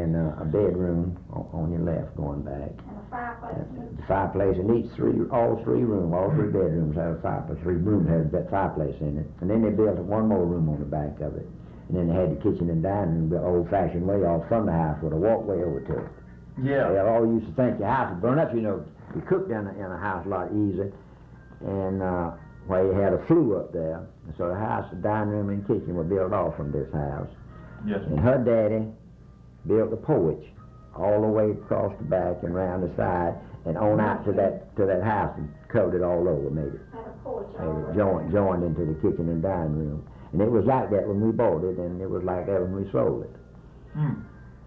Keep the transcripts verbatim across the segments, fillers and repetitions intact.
and uh, a bedroom on, on your left going back. And a fireplace. The fireplace in each three, all three rooms, all three bedrooms have a fireplace. Three rooms have that fireplace in it. And then they built one more room on the back of it. And then they had the kitchen and dining room, the old-fashioned way off from the house with a walkway over to it. Yeah. They all used to think your house would burn up. You know, you cooked in a, in a house a lot easier. And uh, where you had a flue up there. And so the house, the dining room and kitchen were built off from this house. Yes. And her daddy built a porch all the way across the back and around the side and on out to that to that house and covered it all over, made it, Had a porch made over it it. joined, joined into the kitchen and dining room. And it was like that when we bought it, and it was like that when we sold it. Mm.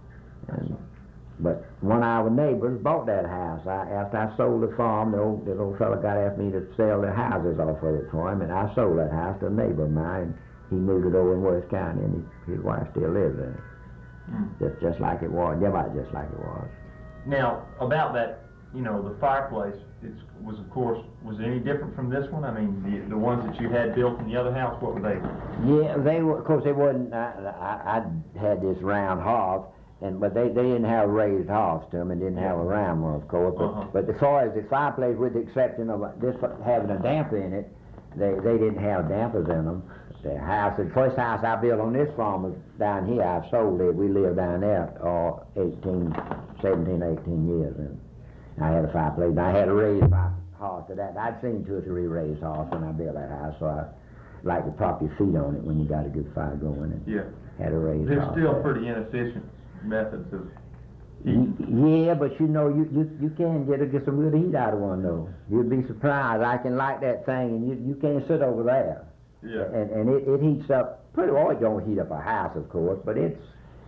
And, but one of our neighbors bought that house. I, after I sold the farm, the old, the old fellow got after me to sell the houses off of it for him, and I sold that house to a neighbor of mine. He moved it over in West County, and he, his wife still lives in it. Mm. Just, just like it was, yeah, about just like it was. Now, about that, you know, the fireplace, it was, of course, was it any different from this one? I mean, the, the ones that you had built in the other house, what were they? Yeah, they were, of course, they wasn't, I, I, I had this round hearth, and, but they, they didn't have raised hearths to them, and didn't have a round one, of course. But, Uh-huh. but as far as the fireplace, with the exception of this having a damper in it, they, they didn't have dampers in them. The house, the first house I built on this farm was down here. I've sold it. We lived down there all eighteen, seventeen, eighteen years. And I had a fireplace. And I had a raised fire hearth to that. I'd seen two or three raised hearths when I built that house, so I like to prop your feet on it when you got a good fire going. And Yeah. had a raised They're hearth still there. pretty inefficient methods of Y- heating. Yeah, but you know, you, you, you can get, a, get some good heat out of one, though. You'd be surprised. I can light that thing, and you, you can't sit over there. Yeah. And, and it, it heats up pretty well. It don't heat up a house, of course, but it's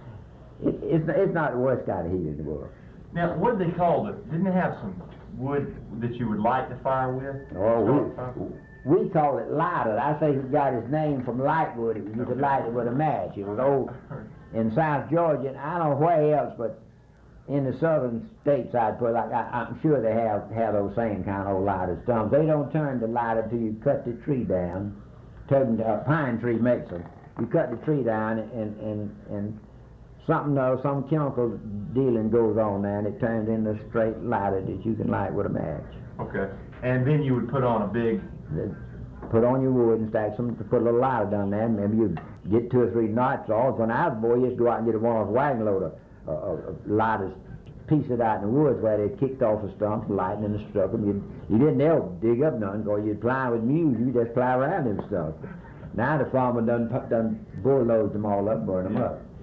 it, it's it's not the worst kind of heat in the world. Now, what did they call it? Didn't it have some wood that you would light the fire with? Oh, Start the fire? we we call it lighted. I think it got its name from lightwood. It was you could light it with a match. It was old in South Georgia, and I don't know where else, but in the southern states, I'd put like I, I'm sure they have have those same kind of old lighted stumps. They don't turn the lighter till you cut the tree down. Turn a pine tree makes them. You cut the tree down, and and and something uh, some chemical dealing goes on there, and it turns into a straight lighter that you can light with a match. Okay. And then you would put on a big... Then put on your wood and stack some, put a little lighter down there, and maybe you'd get two or three knots off. When I was a boy, you used to go out and get one of those wagon load of, of, of lighters, piece it out in the woods where they kicked off the stumps, lightning and struck them. You'd, you didn't ever dig up none, because you'd ply with mules, you just ply around them stuff. Now the farmer done, pu- done bulldozed them all up, burn them Yeah. up.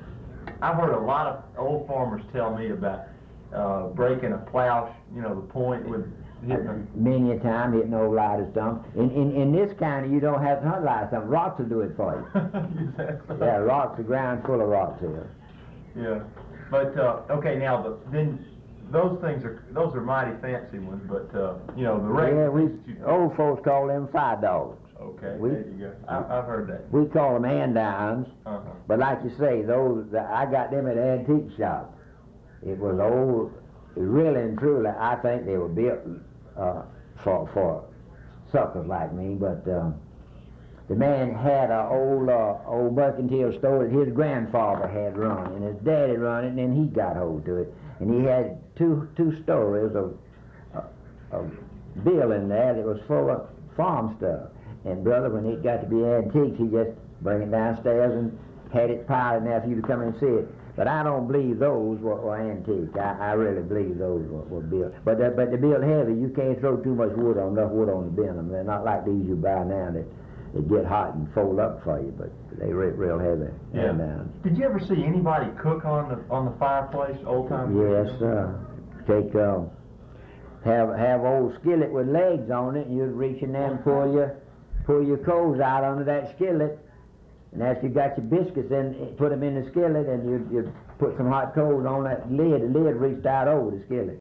I've heard a lot of old farmers tell me about uh, breaking a plow, you know, the point with hitting a... Many a time hitting old lighter stumps. In, in, in this county, you don't have to hunt lighter stumps. Rocks will do it for you. Exactly. Yeah, rocks, the ground's full of rocks here. Yeah. But, uh, okay, now, the, then, those things are, those are mighty fancy ones, but, uh, you know, the regular... Yeah, we, things that you- old folks call them fire dogs. Okay, we- there you go. I, I've heard that. We call them andowns. Uh-huh. But like you say, those I got them at an antique shop. It was old, really and truly. I think they were built uh, for for suckers like me. But um, the man had an old uh, old mercantile store that his grandfather had run, and his daddy run it, and then he got hold to it. And he had two two stories of uh, of building there that was full of farm stuff. And brother, when it got to be antiques, he just bring it downstairs and had it piled in there for you to come and see it. But I don't believe those were, were antique. I, I really believe those were, were built. But the, but they're built heavy. You can't throw too much wood on, enough wood on to bend them. They're not like these you buy now that they get hot and fold up for you. But they re real heavy. Yeah. And, uh, Did you ever see anybody cook on the on the fireplace, old time? yes, sir. Take uh, have have old skillet with legs on it, and you'd reach in there and pull your pull your coals out under that skillet. And after you got your biscuits in, put them in the skillet, and you'd, you'd put some hot coals on that lid. The lid reached out over the skillet.